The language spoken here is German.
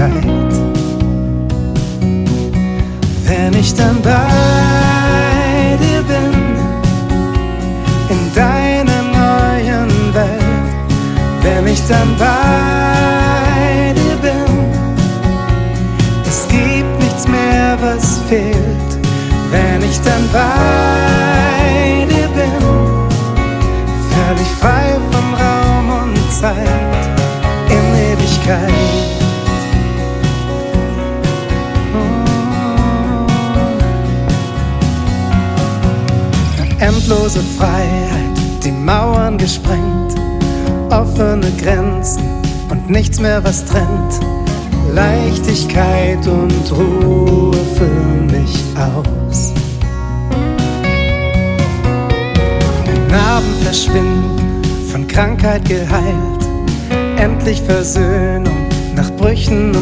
Ewigkeit. Wenn ich dann bei dir bin, in deiner neuen Welt, wenn ich dann bei dir bin, es gibt nichts mehr, was fehlt. Wenn ich dann bei dir bin, völlig frei von Raum und Zeit, in Ewigkeit. Endlose Freiheit, die Mauern gesprengt, offene Grenzen und nichts mehr, was trennt. Leichtigkeit und Ruhe füllen mich aus. Narben verschwinden, von Krankheit geheilt, endlich Versöhnung nach Brüchen und